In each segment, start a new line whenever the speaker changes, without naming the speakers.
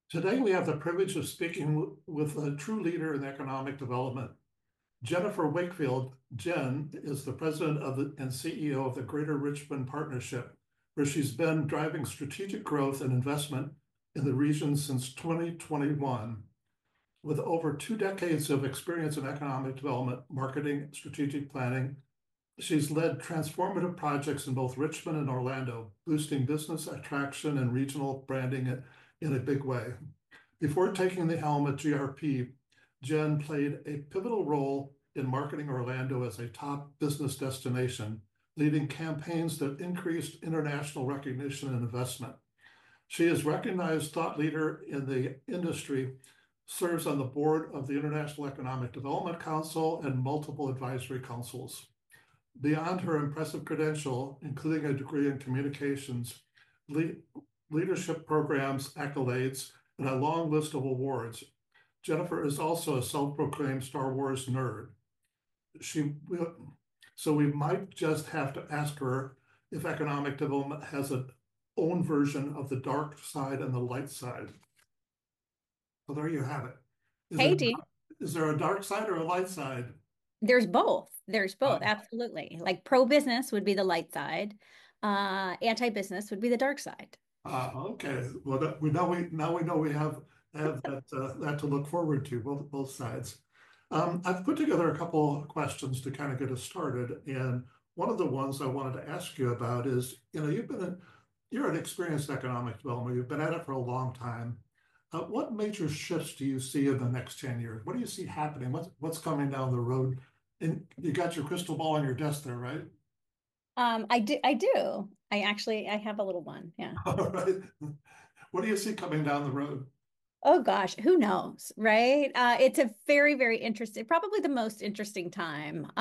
Today, we have the privilege of speaking with a true leader in economic development. Jennifer Wakefield, Jen, is the president and CEO of the Greater Richmond Partnership, where she's been driving strategic growth and investment in the region since 2021. With over 2 decades of experience in economic development, marketing, strategic planning, she's led transformative projects in both Richmond and Orlando, boosting business attraction and regional branding in a big way. Before taking the helm at GRP, Jen played a pivotal role in marketing Orlando as a top business destination, leading campaigns that increased international recognition and investment. She is a recognized thought leader in the industry, serves on the board of the International Economic Development Council and multiple advisory councils. Beyond her impressive credential, including a degree in communications, leadership programs, accolades, and a long list of awards, Jennifer is also a self-proclaimed Star Wars nerd. She so we might just have to ask her if economic development has its own version of the dark side and the light side. So there you have it. Is
Hey,
it
Dee.
is there a dark side or a light side?
There's both. There's both.
Uh,
Absolutely. Like pro-business would be the light side. Anti-business would be the dark side.
okay. Well, we know we have that to look forward to, both sides. I've put together a couple of questions to kind of get us started, and one of the ones I wanted to ask you about is, you're an experienced economic developer. You've been at it for a long time. What major shifts do you see in the next 10 years? What do you see happening? What's coming down the road? And you got your crystal ball on your desk there, right?
I do. I have a little one. Yeah.
All right. What do you see coming down the road?
Oh gosh, who knows, right? It's a very, very interesting, probably the most interesting time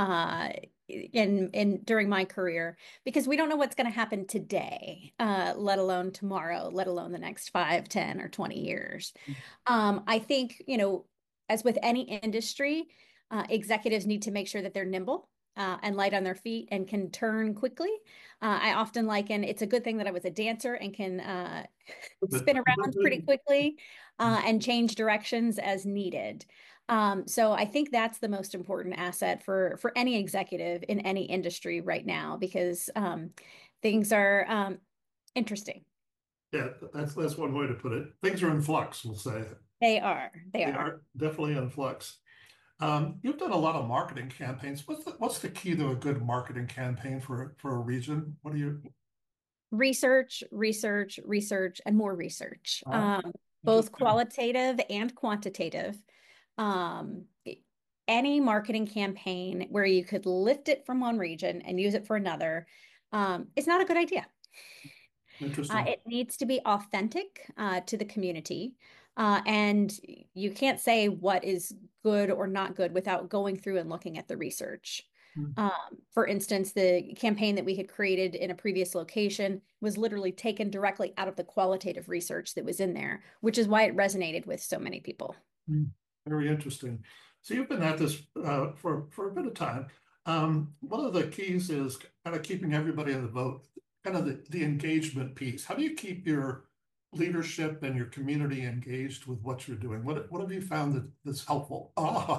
in during my career because we don't know what's going to happen today, let alone tomorrow, let alone the next 5, 10, or 20 years. I think, as with any industry, executives need to make sure that they're nimble. And light on their feet and can turn quickly. I often liken it's a good thing that I was a dancer and can spin around pretty quickly and change directions as needed. So I think that's the most important asset for any executive in any industry right now because things are interesting.
Yeah, that's one way to put it. Things are in flux, we'll say.
They are. They
They
are.
are definitely in flux. You've done a lot of marketing campaigns. What's the key to a good marketing campaign for a region? What do you?
Research, research, research, and more research,
Uh,
both
Interesting.
qualitative and quantitative. Um, any marketing campaign where you could lift it from one region and use it for another is not a good idea.
Interesting.
It needs to be authentic to the community. And you can't say what is good or not good without going through and looking at the research. For instance, the campaign that we had created in a previous location was literally taken directly out of the qualitative research that was in there, which is why it resonated with so many people.
Mm. Very interesting. So you've been at this for a bit of time. One of the keys is kind of keeping everybody in the boat, kind of the engagement piece. How do you keep your leadership and your community engaged with what you're doing? What have you found that's helpful?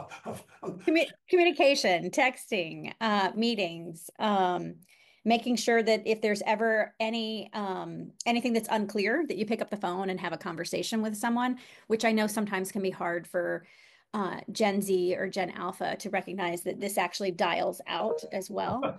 Communication, texting, meetings, making sure that if there's ever anything that's unclear, that you pick up the phone and have a conversation with someone, which I know sometimes can be hard for Gen Z or Gen Alpha to recognize that this actually dials out as well.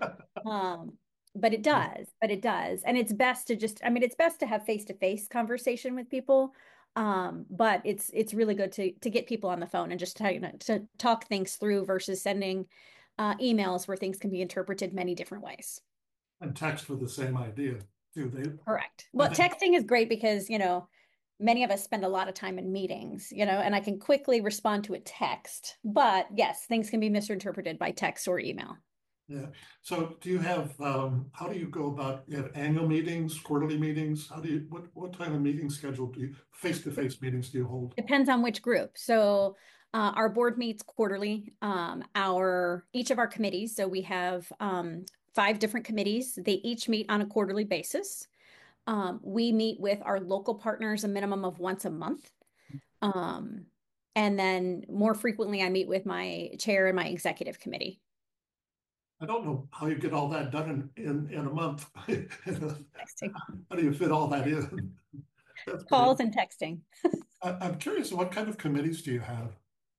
But it does, but it does. And it's best to just, I mean, it's best to have face-to-face conversation with people. But it's really good to get people on the phone and just to talk things through versus sending emails where things can be interpreted many different ways.
And text with the same idea too.
Correct.
I
Well,
think
texting is great because, many of us spend a lot of time in meetings, and I can quickly respond to a text. But yes, things can be misinterpreted by text or email.
Yeah. So do you have, how do you go about, you have annual meetings, quarterly meetings? What kind of meeting schedule face-to-face meetings do you hold?
Depends on which group. So our board meets quarterly. Our each of our committees. So we have 5 different committees. They each meet on a quarterly basis. We meet with our local partners a minimum of once a month. Um, and then more frequently, I meet with my chair and my executive committee.
I don't know how you get all that done in a month.
Texting.
How do you fit all that in? That's great.
Calls and texting.
I'm curious, what kind of committees do you have?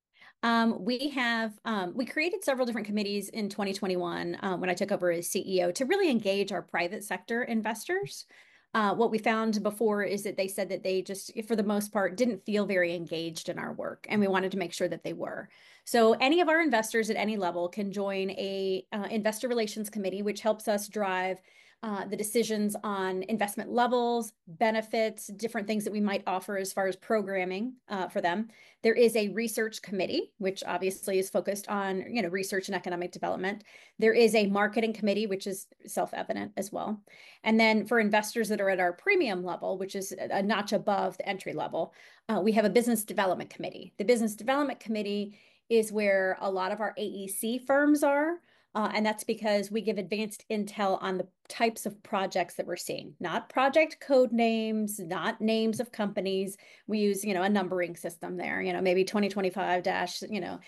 We created several different committees in 2021 when I took over as CEO to really engage our private sector investors. What we found before is that they said that they just, for the most part, didn't feel very engaged in our work, and we wanted to make sure that they were. So any of our investors at any level can join a investor relations committee, which helps us drive the decisions on investment levels, benefits, different things that we might offer as far as programming for them. There is a research committee, which obviously is focused on, research and economic development. There is a marketing committee, which is self-evident as well. And then for investors that are at our premium level, which is a notch above the entry level, we have a business development committee. The business development committee is where a lot of our AEC firms are. And that's because we give advanced intel on the types of projects that we're seeing, not project code names, not names of companies. We use, a numbering system there, maybe 2025 dash,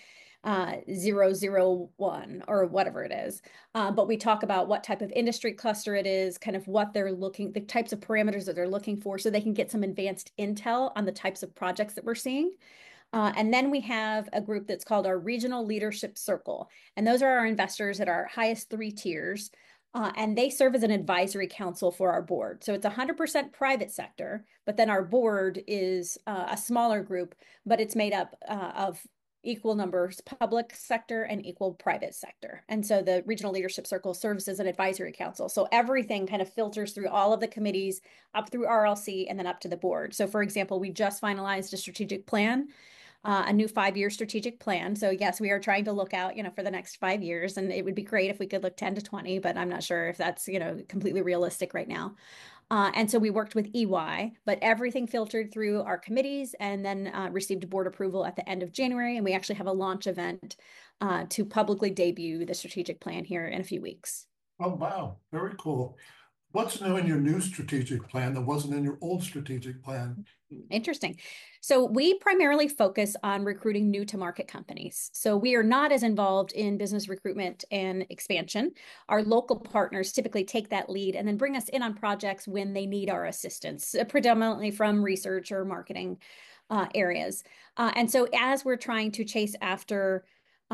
001 or whatever it is. But we talk about what type of industry cluster it is, kind of what they're looking, the types of parameters that they're looking for, so they can get some advanced intel on the types of projects that we're seeing. And then we have a group that's called our Regional Leadership Circle. And those are our investors at our highest three tiers. And they serve as an advisory council for our board. So it's 100% private sector, but then our board is a smaller group, but it's made up of equal numbers public sector and equal private sector. And so the Regional Leadership Circle serves as an advisory council. So everything kind of filters through all of the committees up through RLC and then up to the board. So for example, we just finalized a strategic plan, a new 5-year strategic plan. So yes, we are trying to look out, for the next 5 years, and it would be great if we could look 10 to 20, but I'm not sure if that's, completely realistic right now. And so we worked with EY, but everything filtered through our committees and then received board approval at the end of January. And we actually have a launch event to publicly debut the strategic plan here in a few weeks.
Oh, wow, very cool. What's new in your new strategic plan that wasn't in your old strategic plan?
Interesting. So we primarily focus on recruiting new to market companies. So we are not as involved in business recruitment and expansion. Our local partners typically take that lead and then bring us in on projects when they need our assistance, predominantly from research or marketing areas. And so as we're trying to chase after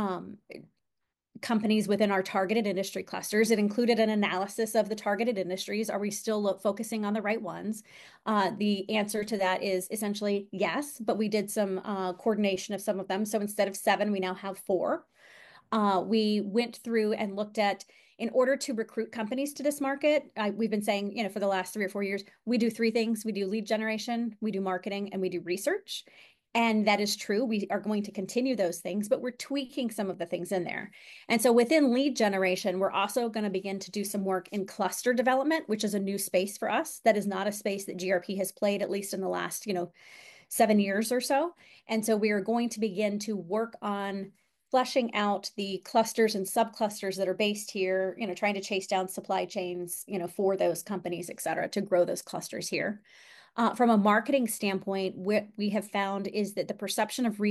companies within our targeted industry clusters. It included an analysis of the targeted industries. Are we still focusing on the right ones? The answer to that is essentially yes, but we did some coordination of some of them. So instead of 7, we now have 4. We went through and looked at, in order to recruit companies to this market, we've been saying, for the last 3 or 4 years, we do 3 things. We do lead generation, we do marketing, and we do research. And that is true. We are going to continue those things, but we're tweaking some of the things in there. And so within lead generation, we're also going to begin to do some work in cluster development, which is a new space for us. That is not a space that GRP has played, at least in the last, 7 years or so. And so we are going to begin to work on fleshing out the clusters and subclusters that are based here, trying to chase down supply chains, for those companies, et cetera, to grow those clusters here. From a marketing standpoint, what we have found is that the perception of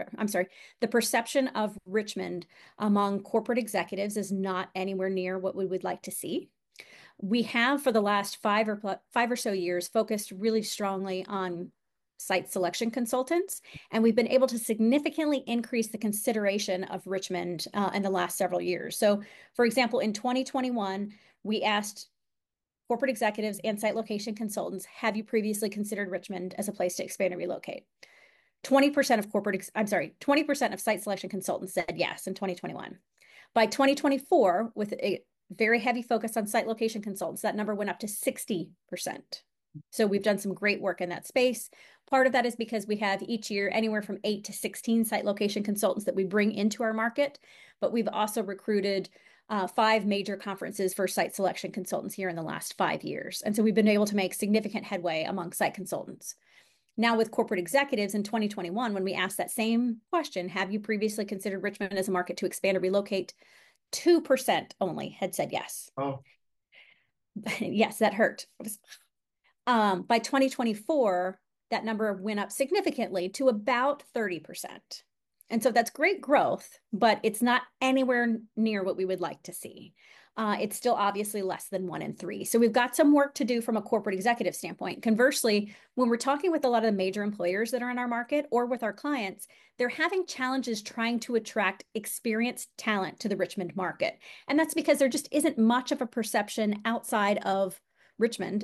Richmond among corporate executives is not anywhere near what we would like to see. We have, for the last 5 or so years, focused really strongly on site selection consultants, and we've been able to significantly increase the consideration of Richmond in the last several years. So, for example, in 2021, we asked corporate executives and site location consultants, have you previously considered Richmond as a place to expand and relocate? 20% of site selection consultants said yes in 2021. By 2024, with a very heavy focus on site location consultants, that number went up to 60%. So we've done some great work in that space. Part of that is because we have each year anywhere from 8 to 16 site location consultants that we bring into our market, but we've also recruited 5 major conferences for site selection consultants here in the last 5 years. And so we've been able to make significant headway among site consultants. Now with corporate executives in 2021, when we asked that same question, have you previously considered Richmond as a market to expand or relocate? 2% only had said yes.
Oh,
Yes, that hurt. By 2024, that number went up significantly to about 30%. And so that's great growth, but it's not anywhere near what we would like to see. It's still obviously less than 1 in 3. So we've got some work to do from a corporate executive standpoint. Conversely, when we're talking with a lot of the major employers that are in our market or with our clients, they're having challenges trying to attract experienced talent to the Richmond market. And that's because there just isn't much of a perception outside of Richmond,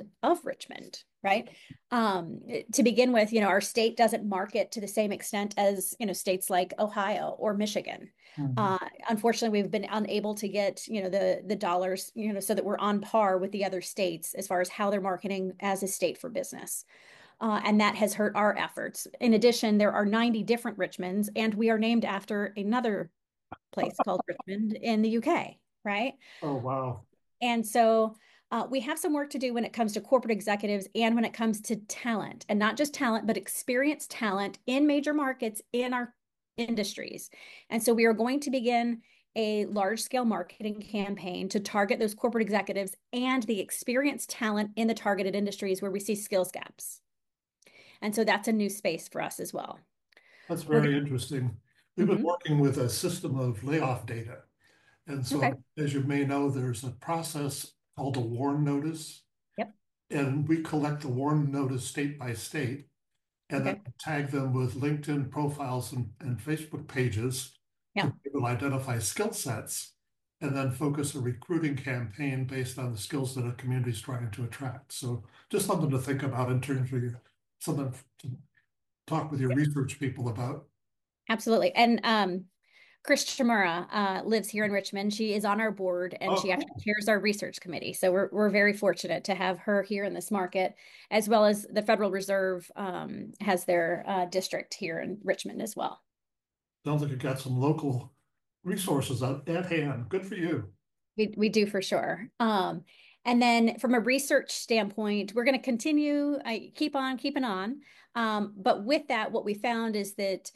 right? To begin with, our state doesn't market to the same extent as, states like Ohio or Michigan.
Mhm.
Unfortunately, we've been unable to get, the dollars, so that we're on par with the other states as far as how they're marketing as a state for business. And that has hurt our efforts. In addition, there are 90 different Richmonds, and we are named after another place called Richmond in the UK, right?
Oh, wow.
And so we have some work to do when it comes to corporate executives and when it comes to talent, and not just talent, but experienced talent in major markets in our industries. And so we are going to begin a large scale marketing campaign to target those corporate executives and the experienced talent in the targeted industries where we see skills gaps. And so that's a new space for us as well.
That's
We're
very interesting. We've been
Mhm.
working with a system of layoff data. And
Okay.
so, as you may know, there's a process called a WARN notice,
Yep.
and we collect the WARN notice state by state and then
Okay.
tag them with LinkedIn profiles and Facebook pages to
Yeah.
be able to identify skill sets and then focus a recruiting campaign based on the skills that a community is trying to attract. So just something to think about in terms of something to talk with your research people about.
Absolutely. And Chris Chimura lives here in Richmond. She is on our board and
Oh,
she actually
cool.
chairs our research committee. So we're very fortunate to have her here in this market, as well as the Federal Reserve has their district here in Richmond as well.
Sounds like you got some local resources at hand. Good for you.
We do for sure. And then from a research standpoint, we're going to continue, keep on keeping on. But with that, what we found is that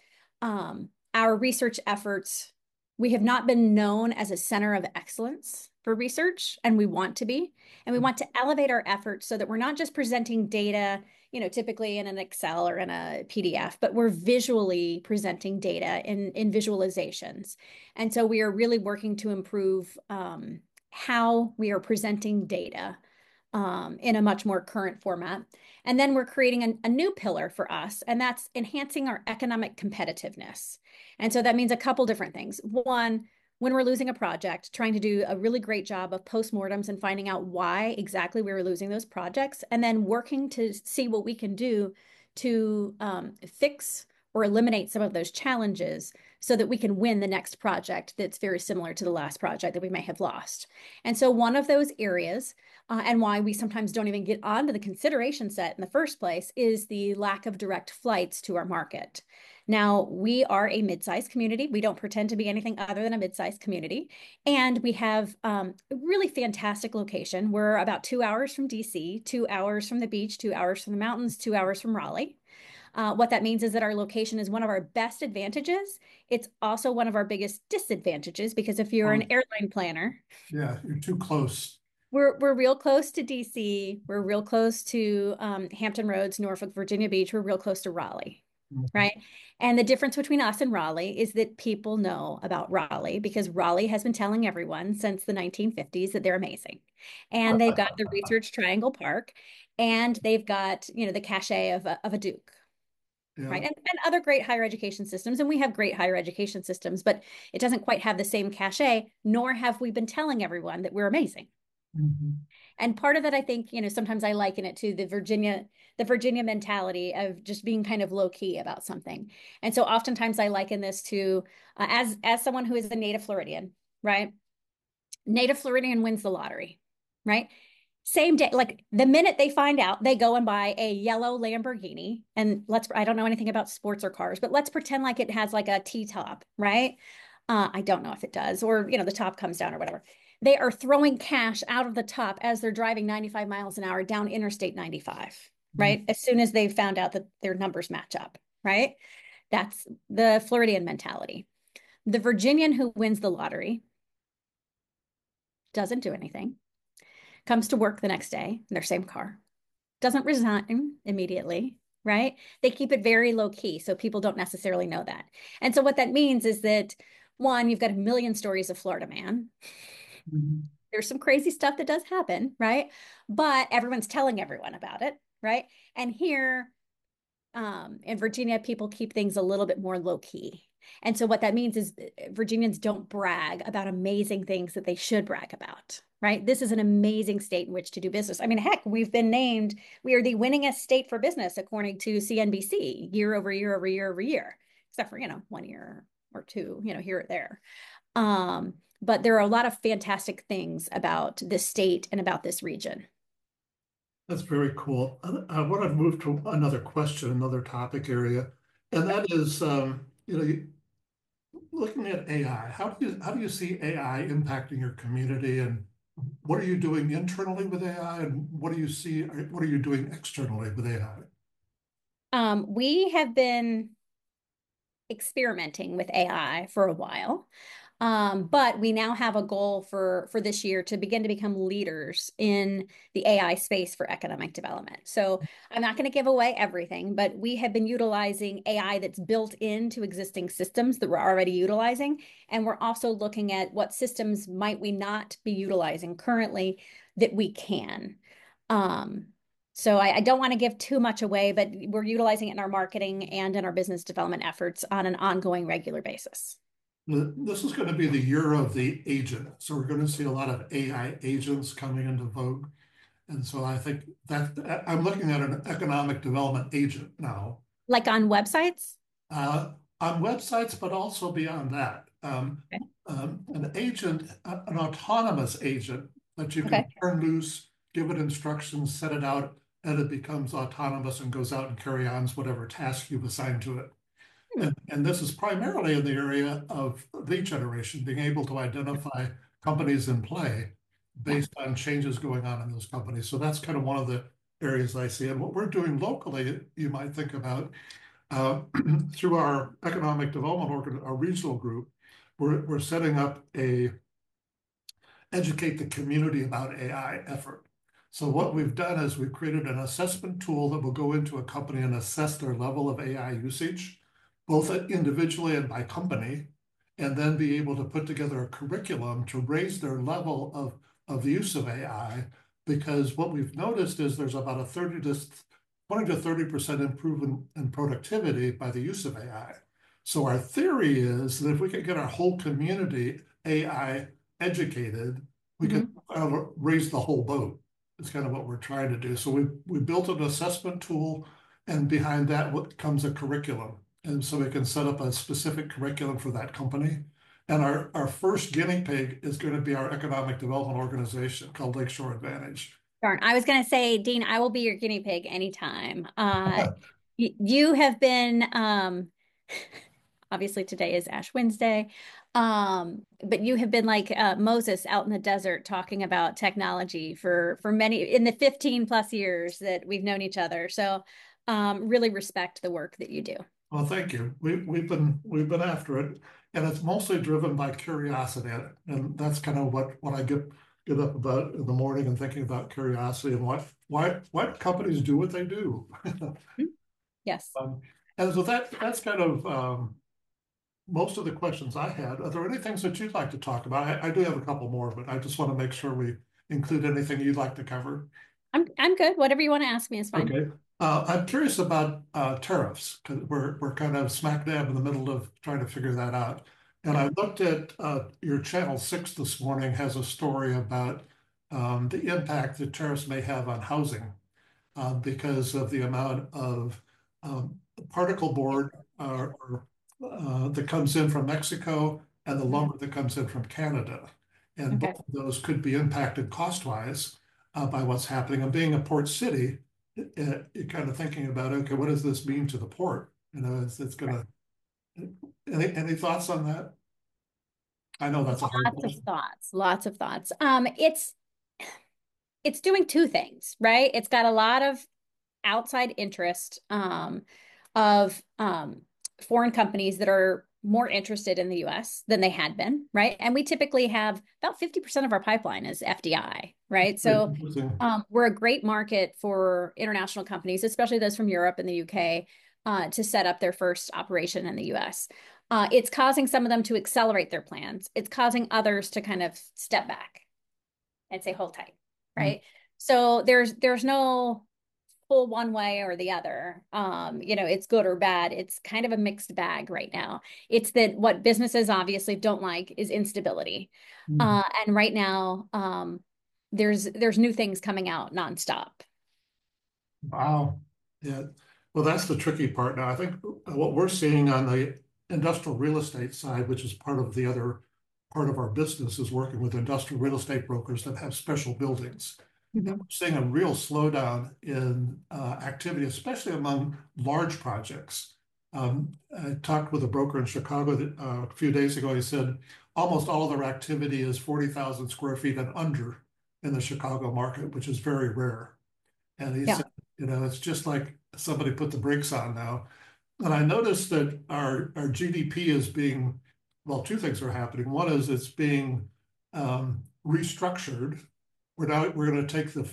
our research efforts, we have not been known as a center of excellence for research, and we want to be. And we want to elevate our efforts so that we're not just presenting data, typically in an Excel or in a PDF, but we're visually presenting data in visualizations. And so we are really working to improve how we are presenting data in a much more current format. And then we're creating a new pillar for us, and that's enhancing our economic competitiveness. And so that means a couple different things. One, when we're losing a project, trying to do a really great job of postmortems and finding out why exactly we were losing those projects, and then working to see what we can do to fix or eliminate some of those challenges so that we can win the next project that's very similar to the last project that we may have lost. And so one of those areas and why we sometimes don't even get onto the consideration set in the first place is the lack of direct flights to our market. Now, we are a mid-sized community. We don't pretend to be anything other than a mid-sized community. And we have a really fantastic location. We're about 2 hours from DC, 2 hours from the beach, 2 hours from the mountains, 2 hours from Raleigh. What that means is that our location is one of our best advantages. It's also one of our biggest disadvantages because if you're
Oh,
an airline planner,
yeah, you're too close.
we're real close to DC. We're real close to Hampton Roads, Norfolk, Virginia Beach. We're real close to Raleigh,
Mhm.
right? And the difference between us and Raleigh is that people know about Raleigh because Raleigh has been telling everyone since the 1950s that they're amazing. And they've got the Research Triangle Park, and they've got, the cachet of a Duke.
Yeah.
Right. And other great higher education systems. And we have great higher education systems, but it doesn't quite have the same cachet, nor have we been telling everyone that we're amazing.
Mhm.
And part of that, I think, sometimes I liken it to the Virginia mentality of just being kind of low key about something. And so oftentimes I liken this to as someone who is a native Floridian, right? Native Floridian wins the lottery, right? Same day, like the minute they find out, they go and buy a yellow Lamborghini. And I don't know anything about sports or cars, but let's pretend like it has like a T-top, right? I don't know if it does, or, the top comes down or whatever. They are throwing cash out of the top as they're driving 95 miles an hour down Interstate 95,
Mhm.
right? As soon as they found out that their numbers match up, right? That's the Floridian mentality. The Virginian who wins the lottery doesn't do anything, comes to work the next day in their same car, doesn't resign immediately, right? They keep it very low key, so people don't necessarily know that. And so what that means is that one, you've got a million stories of Florida man.
Mhm.
There's some crazy stuff that does happen, right? But everyone's telling everyone about it, right? And here in Virginia, people keep things a little bit more low key. And so what that means is Virginians don't brag about amazing things that they should brag about, right? This is an amazing state in which to do business. I mean, heck, we've been named, we are the winningest state for business according to CNBC year over year over year over year, except for, 1 year or two, here or there. But there are a lot of fantastic things about this state and about this region.
That's very cool. I want to move to another question, another topic area, and that is, looking at AI. How do you see AI impacting your community, and what are you doing internally with AI, and what do you see? What are you doing externally with AI?
We have been experimenting with AI for a while. But we now have a goal for this year to begin to become leaders in the AI space for economic development. So I'm not going to give away everything, but we have been utilizing AI that's built into existing systems that we're already utilizing. And we're also looking at what systems might we not be utilizing currently that we can. Um, so I don't want to give too much away, but we're utilizing it in our marketing and in our business development efforts on an ongoing, regular basis.
This is going to be the year of the agent, so we're going to see a lot of AI agents coming into vogue. And so I think that I'm looking at an economic development agent now,
Like on websites?
uh, on websites, but also beyond that.
Okay.
An agent, an autonomous agent that you can
Okay.
turn loose, give it instructions, set it out, and it becomes autonomous and goes out and carry on whatever task you've assigned to it.
Hmm.
And this is primarily in the area of lead generation, being able to identify companies in play
Yeah.
based on changes going on in those companies. So that's kind of one of the areas I see. And what we're doing locally, you might think about uh, through our economic development our regional group, we're setting up a educate the community about AI effort. So what we've done is we've created an assessment tool that will go into a company and assess their level of AI usage, both individually and by company, and then be able to put together a curriculum to raise their level of the use of AI. Because what we've noticed is there's about a 20 to 30% improvement in productivity by the use of AI. So our theory is that if we could get our whole community AI educated, we could
Hmm.
raise the whole boat. It's kind of what we're trying to do. So we built an assessment tool, and behind that what comes a curriculum. And so we can set up a specific curriculum for that company. And our first guinea pig is going to be our economic development organization called Lakeshore Advantage.
Darn. I was going to say, Dean, I will be your guinea pig anytime. You have been, obviously today is Ash Wednesday, but you have been like Moses out in the desert talking about technology for many in the 15 plus years that we've known each other. So really respect the work that you do.
Well, thank you. We've been after it, and it's mostly driven by curiosity, and that's kind of what I get up about in the morning and thinking about curiosity and why companies do what they do.
Hmm. Yes.
Um, and so that's kind of most of the questions I had. Are there any things that you'd like to talk about? I do have a couple more, but I just want to make sure we include anything you'd like to cover.
I'm good. Whatever you want to ask me is fine.
Okay. I'm curious about tariffs because we're kind of smack dab in the middle of trying to figure that out. And
Yeah.
I looked at your Channel 6 this morning has a story about the impact that tariffs may have on housing because of the amount of um, particle board that comes in from Mexico and the
Mhm.
lumber that comes in from Canada. And
Okay.
both of those could be impacted cost-wise by what's happening. And being a port city, you're kind of thinking about, okay, what does this mean to the port? It's going to, any thoughts on that? I know that's a hard
Lots of
question.
thoughts, lots of thoughts. It's doing two things, right? It's got a lot of outside interest of foreign companies that are more interested in the US than they had been, right? And we typically have about 50% of our pipeline is FDI, right?
Very
So
interesting.
we're a great market for international companies, especially those from Europe and the UK, to set up their first operation in the US. It's causing some of them to accelerate their plans. It's causing others to kind of step back and say, hold tight,
Mm.
right? So there's no pull one way or the other. It's good or bad. It's kind of a mixed bag right now. It's that what businesses obviously don't like is instability.
Mm.
And right now, there's new things coming out nonstop.
Wow. Yeah. Well, that's the tricky part now. I think what we're seeing on the industrial real estate side, which is part of the other part of our business, is working with industrial real estate brokers that have special buildings. And
Mhm.
we're seeing a real slowdown in activity, especially among large projects. I talked with a broker in Chicago a few days ago. He said almost all of their activity is 40,000 square feet and under in the Chicago market, which is very rare. And he
Yeah.
said, it's just like somebody put the brakes on now. And I noticed that our GDP is being, well, two things are happening. One is it's being restructured. We're going to take the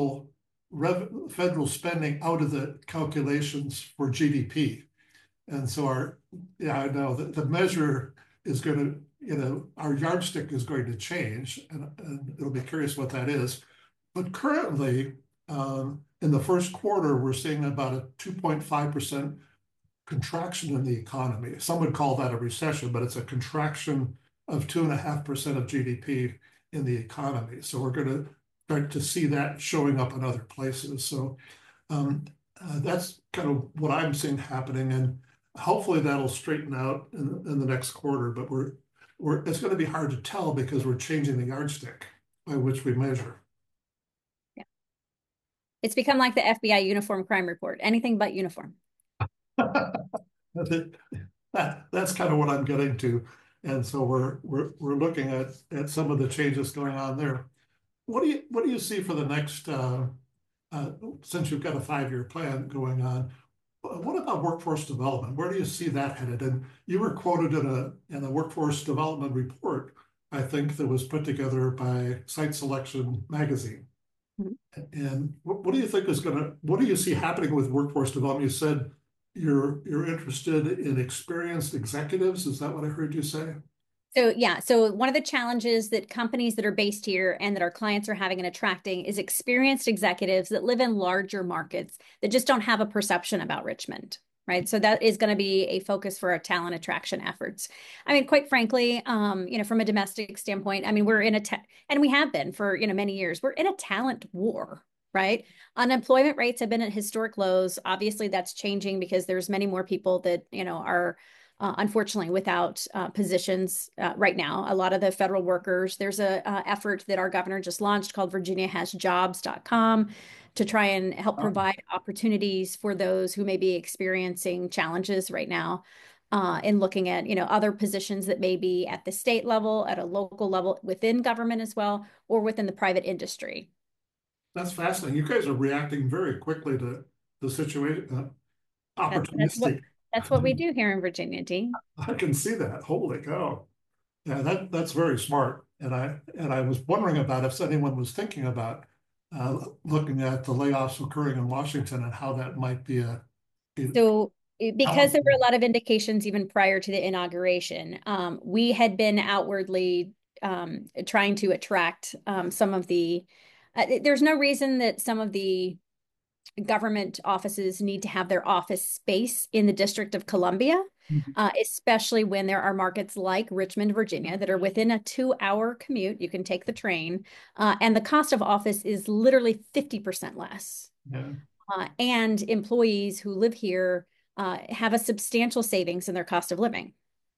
federal spending out of the calculations for GDP. And so yeah, I know that the measure is going to, our yardstick is going to change, and it'll be curious what that is. But currently, in the first quarter, we're seeing about a 2.5% contraction in the economy. Some would call that a recession, but it's a contraction of 2.5% of GDP in the economy. So we're going to start to see that showing up in other places. So um, that's kind of what I'm seeing happening, and hopefully that'll straighten out in the next quarter. But it's going to be hard to tell because we're changing the yardstick by which we measure.
Yeah. It's become like the FBI uniform crime report, anything but uniform.
That's kind of what I'm getting to. And so we're looking at some of the changes going on there. What do you see for the next uh, since you've got a 5-year plan going on? What about workforce development? Where do you see that headed? And you were quoted in a workforce development report, I think, that was put together by Site Selection Magazine.
Mhm.
And what do you think what do you see happening with workforce development? You said you're interested in experienced executives. Is that what I heard you say?
So yeah, so one of the challenges that companies that are based here and that our clients are having and attracting is experienced executives that live in larger markets that just don't have a perception about Richmond, right? So that is going to be a focus for our talent attraction efforts. I mean, quite frankly, from a domestic standpoint, I mean, we're in and we have been for, many years, we're in a talent war. Right. Unemployment rates have been at historic lows. Obviously, that's changing because there's many more people that, are unfortunately, without positions right now. A lot of the federal workers, there's a effort that our governor just launched called VirginiaHasJobs.com to try and help
Oh,
provide opportunities for those who may be experiencing challenges right now. In looking at, other positions that may be at the state level, at a local level, within government as well, or within the private industry.
that's fascinating. You guys are reacting very quickly to the situation.
That's what
Opportunistic.
that's what we do here in Virginia, Dean.
I can see that. Holy cow. Yeah, that's very smart. And I was wondering about if anyone was thinking about looking at the layoffs occurring in Washington and how that might be a
So, because there were
challenge.
a lot of indications even prior to the inauguration, we had been outwardly trying to attract some of the. There's no reason that some of the government offices need to have their office space in the District of Columbia, especially when there are markets like Richmond, Virginia, that are within a 2-hour commute. You can take the train, and the cost of office is literally 50% less.
Yeah.
And employees who live here have a substantial savings in their cost of living.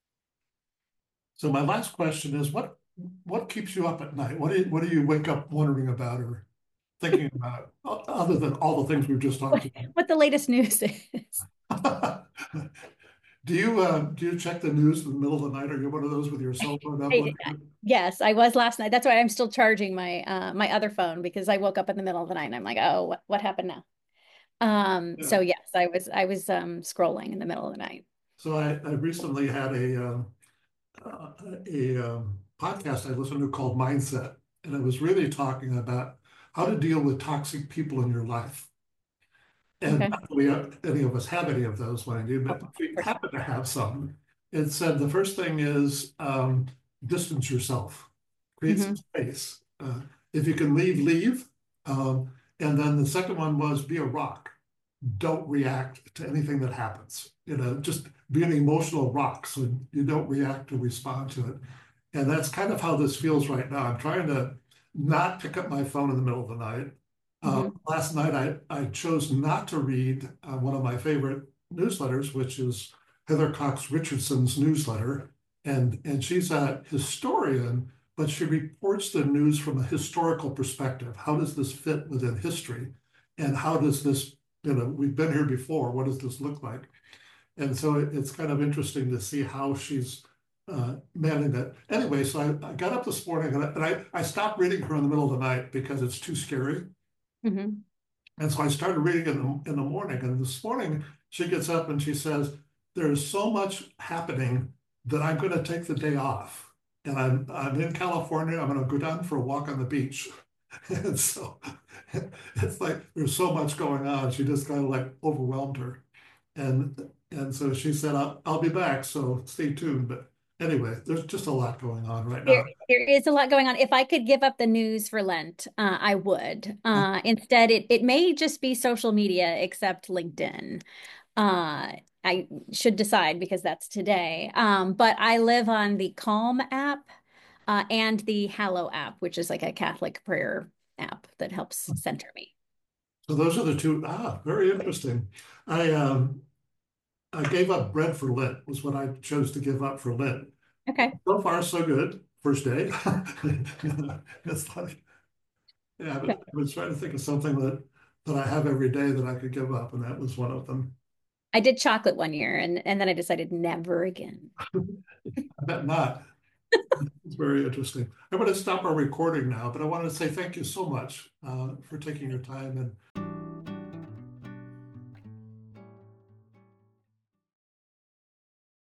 So my last question is, what keeps you up at night? What do you wake up wondering about or thinking about, other than all the things we've just talked
What the latest news is.
about? Do you check the news in the middle of the night? Are you one of those with your cell phone up
I,
looking
yes, I was last night. That's why I'm still charging my other phone because I woke up in the middle of the night and I'm like, oh, what happened now?
Yeah.
So yes, I was scrolling in the middle of the night.
So I recently had a podcast I listened to called Mindset, and it was really talking about how to deal with toxic people in your life. And
Okay.
not that we any of us have any of those, mind you,
Oh,
but
of
if we
course not.
happen to have some, it said the first thing is distance yourself, create some
Hmm.
space. If you can leave, leave. Um, and then the second one was be a rock. Don't react to anything that happens. Just be an emotional rock so you don't react or respond to it. And that's kind of how this feels right now. I'm trying to not pick up my phone in the middle of the night.
Hmm.
Last night, I chose not to read one of my favorite newsletters, which is Heather Cox Richardson's newsletter. And she's a historian, but she reports the news from a historical perspective. How does this fit within history? And how does this, we've been here before. What does this look like? And so it's kind of interesting to see how she's managing that. Anyway, so I got up this morning and I stopped reading her in the middle of the night because it's too scary.
Hmm.
And so I started reading in the morning. And this morning she gets up and she says, there's so much happening that I'm going to take the day off. And I'm in California. I'm going to go down for a walk on the beach. And so it's like there's so much going on. She just kind of like overwhelmed her. And so she said, I'll be back, so stay tuned. But anyway, there's just a lot going on right
There,
now.
there is a lot going on. If I could give up the news for Lent, I would. Instead, it may just be social media, except LinkedIn. I should decide because that's today. But I live on the Calm app, and the Hallow app, which is like a Catholic prayer app that helps center me.
So those are the two. Very interesting. I um I gave up bread for Lent was what I chose to give up for Lent.
Okay.
So far, so good. First day. It's like, yeah, but I was trying to think of something that I have every day that I could give up, and that was one of them.
I did chocolate one year and then I decided never again.
I bet not. It's very interesting. I'm going to stop our recording now, but I wanted to say thank you so much for taking your time and